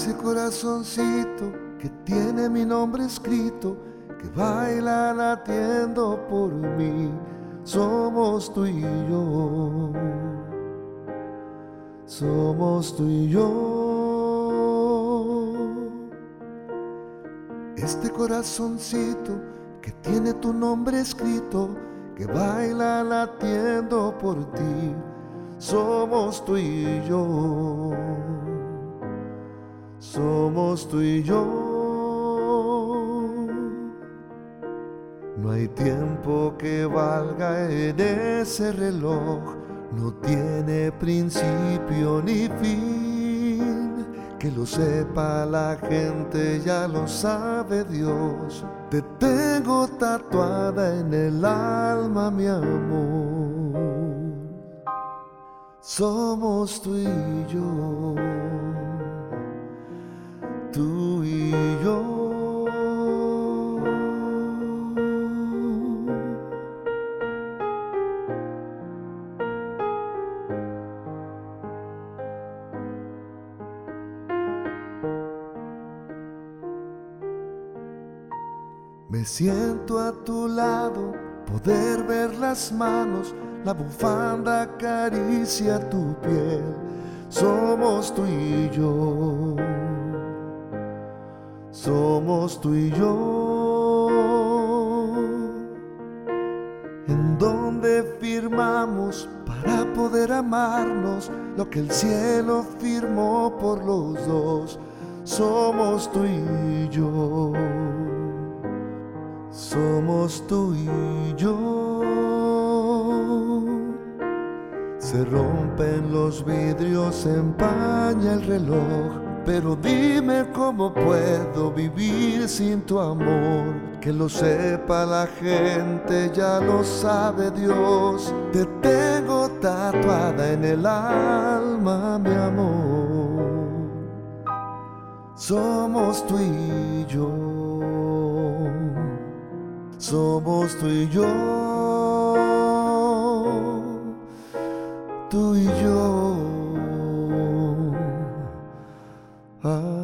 Ese corazoncito que tiene mi nombre escrito, que baila latiendo por mí, somos tú y yo. Somos tú y yo. Este corazoncito que tiene tu nombre escrito, que baila latiendo por ti, somos tú y yo. Somos tú y yo. No hay tiempo que valga en ese reloj, no tiene principio ni fin. Que lo sepa la gente, ya lo sabe Dios. Te tengo tatuada en el alma, mi amor. Somos tú y yo. Tú y yo. Me siento a tu lado, poder ver las manos, la bufanda acaricia tu piel. Somos tú y yo. Somos tú y yo. En donde firmamos para poder amarnos lo que el cielo firmó por los dos. Somos tú y yo. Somos tú y yo. Se rompen los vidrios, se empaña el reloj, pero dime cómo puedo vivir sin tu amor. Que lo sepa la gente, ya lo sabe Dios. Te tengo tatuada en el alma, mi amor. Somos tú y yo. Somos tú y yo. Tú y yo.